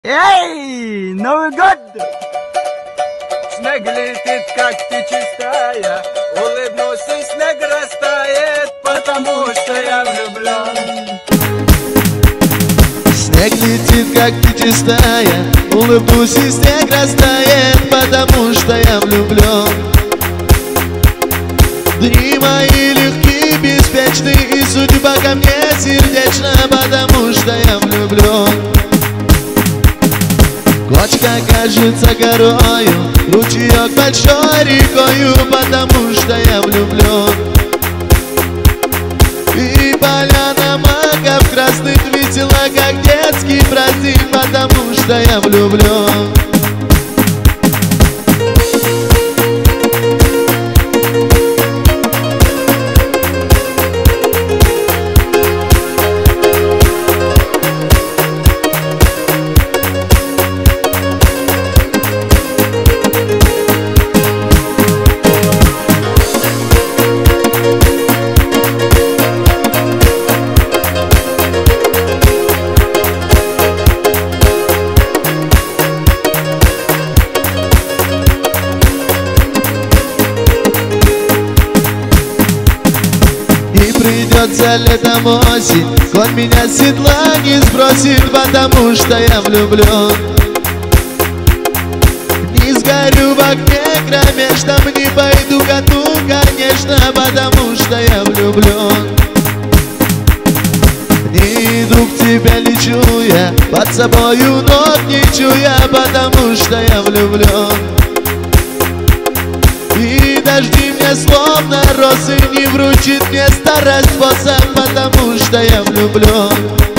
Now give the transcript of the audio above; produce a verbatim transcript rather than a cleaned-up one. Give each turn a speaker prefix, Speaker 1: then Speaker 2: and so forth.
Speaker 1: Эй, Новый год!
Speaker 2: Снег летит, как ты чистая, улыбнусь, и снег растает, потому что я влюблен.
Speaker 3: Снег летит, как ты чистая, улыбнусь, и снег растает, потому что я влюблен. Дни мои легкие, беспечны, и судьба ко мне сердечна, потому что я влюблен. Кочка кажется горою, ручеек большой рекою, потому что я влюблен. И поляна маков красных весела, как детский праздник, потому что я влюблен. Придется летом осень, конь меня с седла не сбросит, потому что я влюблен. Не сгорю в огне кромешном, не пойду коту, конечно, потому что я влюблен. Не иду к тебе, лечу я, под собою ног не чуя, потому что я влюблен. И дожди мне словно росы, не вручит мне старость способ, потому что я влюблен.